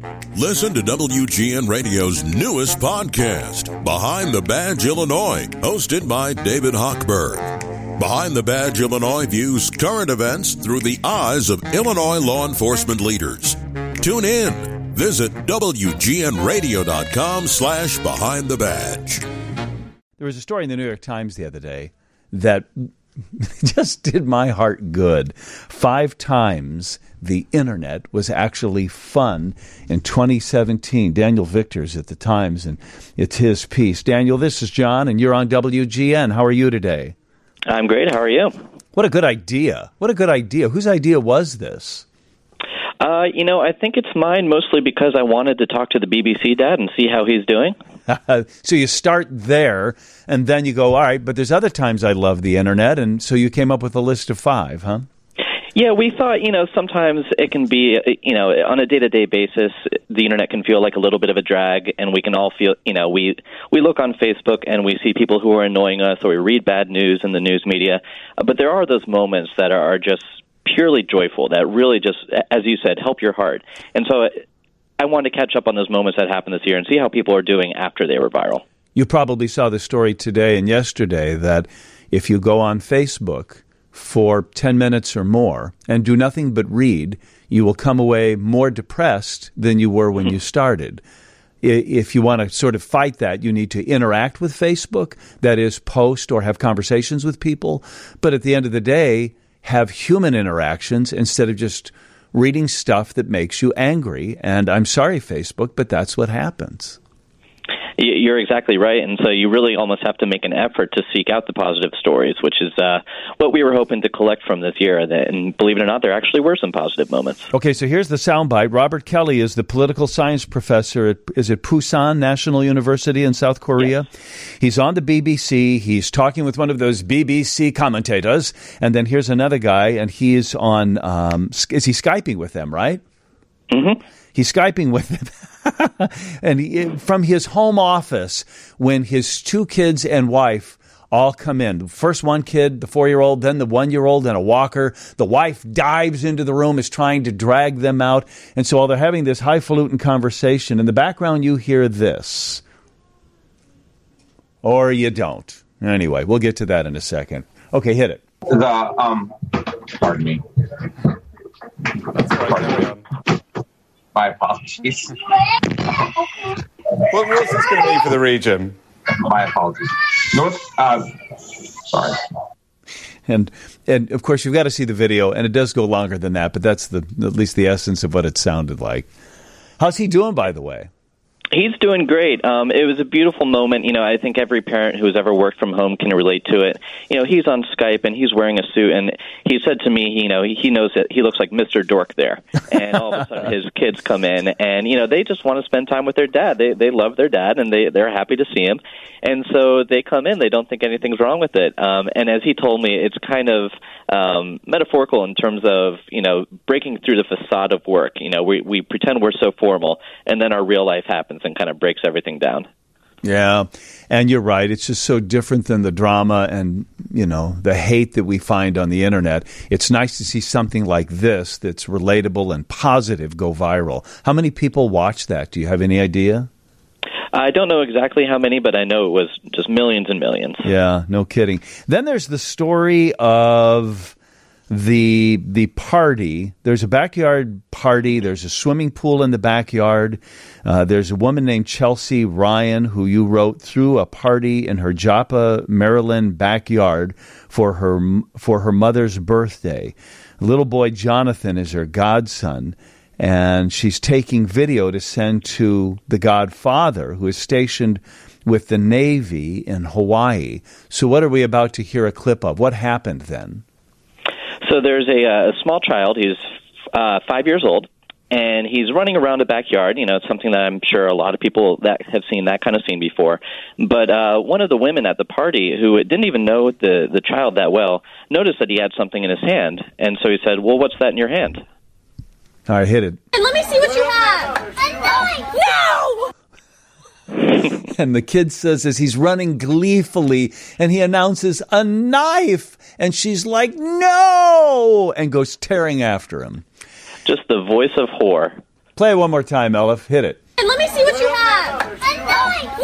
Listen to WGN Radio's newest podcast, Behind the Badge Illinois, hosted by David Hochberg. Behind the Badge Illinois views current events through the eyes of Illinois law enforcement leaders. Tune in. Visit WGNRadio.com/Behind the Badge. There was a story in the New York Times the other day that just did my heart good. 5 times the internet was actually fun in 2017. Daniel Victor's at the Times, and it's his piece. Daniel, this is John, and you're on WGN. How are you today? I'm great. How are you? What a good idea. What a good idea. Whose idea was this? I think it's mine mostly because I wanted to talk to the BBC dad and see how he's doing. So you start there, and then you go, all right, but there's other times I love the internet, and so you came up with a list of 5, huh? Yeah, we thought, sometimes it can be, on a day-to-day basis, the internet can feel like a little bit of a drag, and we can all feel, we look on Facebook and we see people who are annoying us, or we read bad news in the news media, but there are those moments that are just purely joyful, that really just, as you said, help your heart. And so I wanted to catch up on those moments that happened this year and see how people are doing after they were viral. You probably saw the story today and yesterday that if you go on Facebook for 10 minutes or more and do nothing but read, you will come away more depressed than you were when you started. If you want to sort of fight that, you need to interact with Facebook, that is, post or have conversations with people. But at the end of the day, have human interactions instead of just reading stuff that makes you angry. And I'm sorry, Facebook, but that's what happens. You're exactly right, and so you really almost have to make an effort to seek out the positive stories, which is what we were hoping to collect from this year. And believe it or not, there actually were some positive moments. Okay, so here's the soundbite. Robert Kelly is the political science professor at Pusan National University in South Korea. Yes. He's on the BBC. He's talking with one of those BBC commentators, and then here's another guy, and he's on. Is he Skyping with them? Right? Mm-hmm. He's Skyping with them. And from his home office, when his 2 kids and wife all come in, first one kid, the 4-year-old, then the 1-year-old and a walker, the wife dives into the room, is trying to drag them out. And so while they're having this highfalutin conversation, in the background you hear this. Or you don't. Anyway, we'll get to that in a second. Okay, hit it. Pardon me. My apologies. What was this going to mean for the region? My apologies. Sorry. And of course, you've got to see the video, and it does go longer than that, but that's at least the essence of what it sounded like. How's he doing, by the way? He's doing great. It was a beautiful moment. I think every parent who's ever worked from home can relate to it. He's on Skype and he's wearing a suit, and he said to me, he knows that he looks like Mr. Dork there. And all of a sudden his kids come in and, they just want to spend time with their dad. They love their dad and they're happy to see him. And so they come in, they don't think anything's wrong with it. And as he told me, it's kind of metaphorical in terms of, breaking through the facade of work. We pretend we're so formal, and then our real life happens and kind of breaks everything down. Yeah, and you're right. It's just so different than the drama and, the hate that we find on the internet. It's nice to see something like this that's relatable and positive go viral. How many people watch that? Do you have any idea? I don't know exactly how many, but I know it was just millions and millions. Yeah, no kidding. Then there's the story of the party. There's a backyard party. There's a swimming pool in the backyard. There's a woman named Chelsea Ryan who you wrote threw a party in her Joppa, Maryland backyard for her mother's birthday. Little boy Jonathan is her godson, and she's taking video to send to the godfather, who is stationed with the Navy in Hawaii. So what are we about to hear a clip of? What happened then? So there's a small child. He's 5 years old, and he's running around the backyard. It's something that I'm sure a lot of people that have seen that kind of scene before. But one of the women at the party, who didn't even know the child that well, noticed that he had something in his hand. And so he said, "Well, what's that in your hand?" All right, hit it. And let me see what you have. A knife! No! And the kid says, as he's running gleefully, and he announces, "A knife!" And she's like, "No!" and goes tearing after him. Just the voice of horror. Play it one more time, Elif. Hit it. And let me see what you have. Annoying!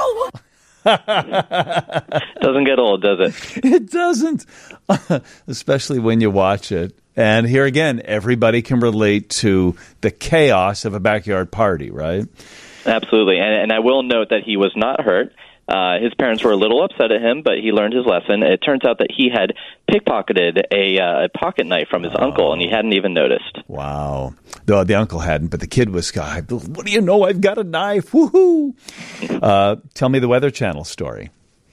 No! Doesn't get old, does it? It doesn't, especially when you watch it. And here again, everybody can relate to the chaos of a backyard party, right? Absolutely. And I will note that he was not hurt. His parents were a little upset at him, but he learned his lesson. It turns out that he had pickpocketed a pocket knife from his uncle, and he hadn't even noticed. Wow. Though the uncle hadn't, but the kid was, what do you know? I've got a knife. Woohoo. Tell me the Weather Channel story.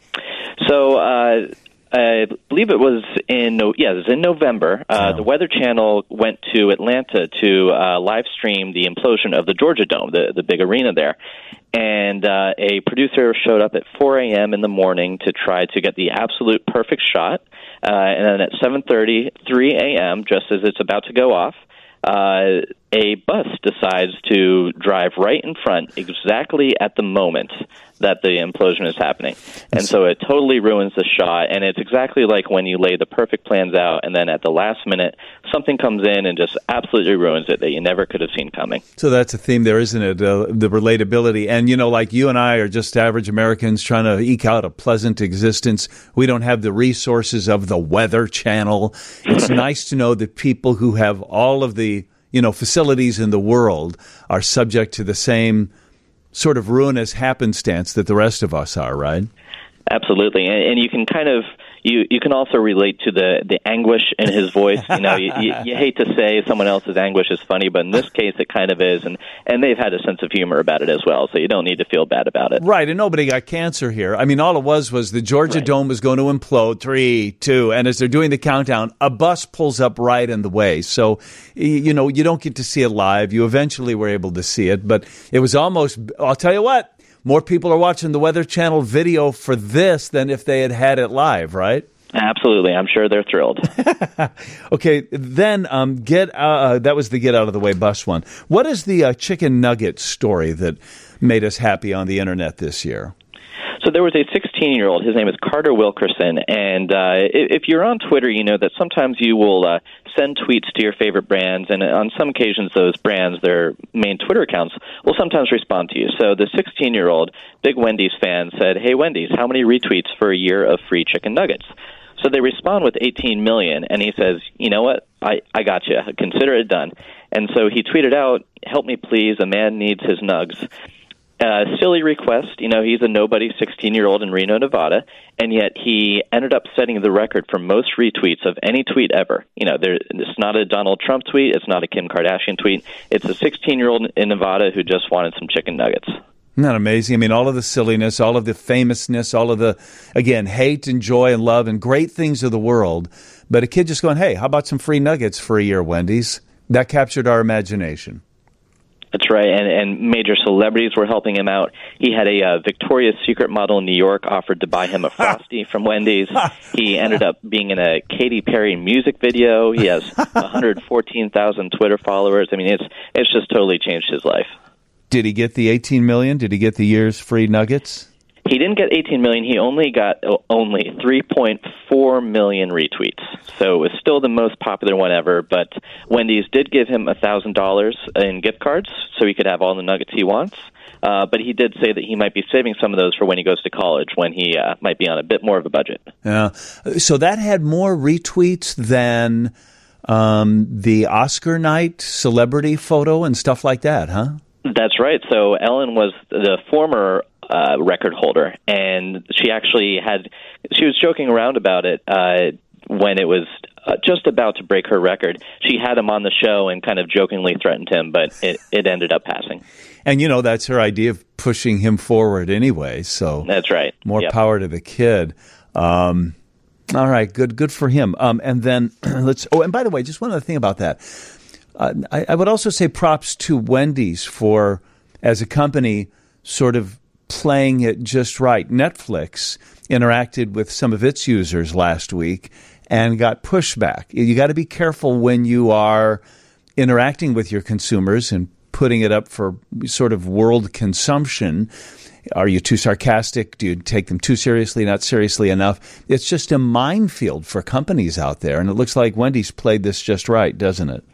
So I believe it was in November. The Weather Channel went to Atlanta to live stream the implosion of the Georgia Dome, the big arena there. And a producer showed up at 4 a.m. in the morning to try to get the absolute perfect shot. And then at 7:33 a.m., just as it's about to go off, a bus decides to drive right in front exactly at the moment that the implosion is happening. And so it totally ruins the shot, and it's exactly like when you lay the perfect plans out, and then at the last minute, something comes in and just absolutely ruins it that you never could have seen coming. So that's a theme there, isn't it? The relatability. And, like you and I are just average Americans trying to eke out a pleasant existence. We don't have the resources of the Weather Channel. It's nice to know that people who have all of the facilities in the world are subject to the same sort of ruinous happenstance that the rest of us are, right? Absolutely. And you can kind of, you can also relate to the anguish in his voice. You hate to say someone else's anguish is funny, but in this case it kind of is, and they've had a sense of humor about it as well, so you don't need to feel bad about it. Right, and nobody got cancer here. I mean, all it was the Georgia Dome was going to implode, 3, 2, and as they're doing the countdown, a bus pulls up right in the way. So, you don't get to see it live. You eventually were able to see it, but it was almost, I'll tell you what, more people are watching the Weather Channel video for this than if they had it live, right? Absolutely. I'm sure they're thrilled. Okay, then that was the get out of the way bus one. What is the chicken nugget story that made us happy on the internet this year? So there was a 16-year-old. His name is Carter Wilkerson, and if you're on Twitter, you know that sometimes you will send tweets to your favorite brands, and on some occasions those brands, their main Twitter accounts, will sometimes respond to you. So the 16-year-old, big Wendy's fan, said, "Hey, Wendy's, how many retweets for a year of free chicken nuggets?" So they respond with 18 million, and he says, "You know what? I got you. Consider it done." And so he tweeted out, "Help me, please. A man needs his nugs." Silly request. He's a nobody 16-year-old in Reno, Nevada, and yet he ended up setting the record for most retweets of any tweet ever. It's not a Donald Trump tweet. It's not a Kim Kardashian tweet. It's a 16-year-old in Nevada who just wanted some chicken nuggets. Isn't that amazing? I mean, all of the silliness, all of the famousness, all of the, again, hate and joy and love and great things of the world. But a kid just going, "Hey, how about some free nuggets for a year, Wendy's?" That captured our imagination. That's right, and major celebrities were helping him out. He had a Victoria's Secret model in New York offered to buy him a Frosty from Wendy's. He ended up being in a Katy Perry music video. He has 114,000 Twitter followers. I mean, it's just totally changed his life. Did he get the 18 million? Did he get the year's free nuggets? He didn't get 18 million. He only got 3.4 million retweets. So it was still the most popular one ever. But Wendy's did give him $1,000 in gift cards so he could have all the nuggets he wants. But he did say that he might be saving some of those for when he goes to college, when he might be on a bit more of a budget. Yeah. So that had more retweets than the Oscar night celebrity photo and stuff like that, huh? That's right. So Ellen was the former record holder, and she was joking around about it when it was just about to break her record. She had him on the show and kind of jokingly threatened him, but it ended up passing. And, that's her idea of pushing him forward anyway. So that's right. More power to the kid. All right, good for him. And then and by the way, just one other thing about that. I would also say props to Wendy's for, as a company, sort of playing it just right. Netflix interacted with some of its users last week and got pushback. You got to be careful when you are interacting with your consumers and putting it up for sort of world consumption. Are you too sarcastic? Do you take them too seriously, not seriously enough? It's just a minefield for companies out there, and it looks like Wendy's played this just right, doesn't it?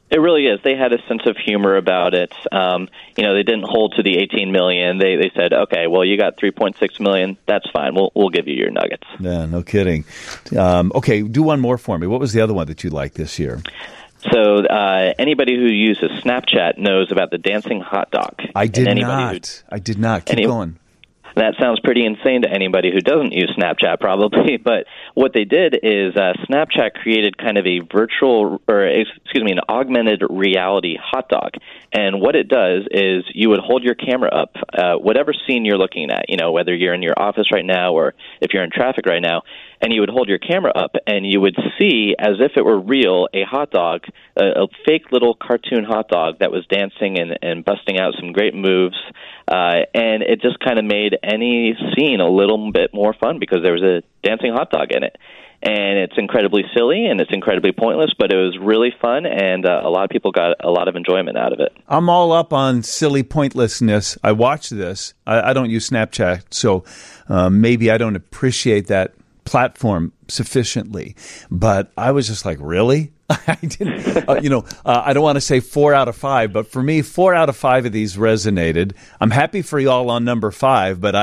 It really is. They had a sense of humor about it. They didn't hold to the $18 million. They said, okay, well, you got $3.6 million. That's fine. We'll give you your nuggets. Yeah, no kidding. Okay, do one more for me. What was the other one that you liked this year? So anybody who uses Snapchat knows about the dancing hot dog. I did not. Keep going. That sounds pretty insane to anybody who doesn't use Snapchat, probably. But what they did is Snapchat created kind of an augmented reality hot dog. And what it does is you would hold your camera up, whatever scene you're looking at, whether you're in your office right now or if you're in traffic right now, and you would hold your camera up and you would see, as if it were real, a hot dog, a fake little cartoon hot dog that was dancing and busting out some great moves. And it just kind of made any scene a little bit more fun because there was a dancing hot dog in it. And it's incredibly silly and it's incredibly pointless, but it was really fun, and a lot of people got a lot of enjoyment out of it. I'm all up on silly pointlessness. I watched this. I don't use Snapchat, so maybe I don't appreciate that platform sufficiently. But I was just like, really? I didn't, I don't want to say 4 out of 5, but for me, 4 out of 5 of these resonated. I'm happy for y'all on number 5, but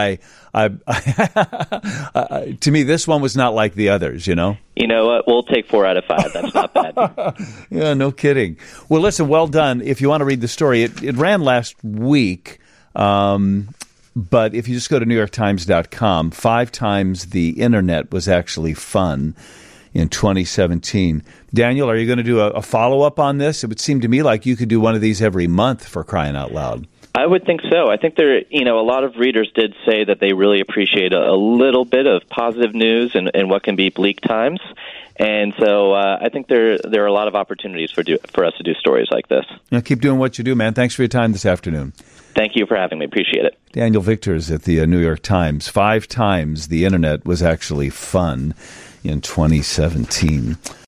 to me, this one was not like the others, You know what? We'll take 4 out of 5. That's not bad. Yeah, no kidding. Well, listen, well done. If you want to read the story, it ran last week. But if you just go to NewYorkTimes.com, 5 times the internet was actually fun in 2017. Daniel, are you going to do a follow-up on this? It would seem to me like you could do one of these every month, for crying out loud. I would think so. I think a lot of readers did say that they really appreciate a little bit of positive news in what can be bleak times. And so I think there are a lot of opportunities for us to do stories like this. Keep doing what you do, man. Thanks for your time this afternoon. Thank you for having me. Appreciate it. Daniel Victors at the New York Times. 5 times the internet was actually fun in 2017.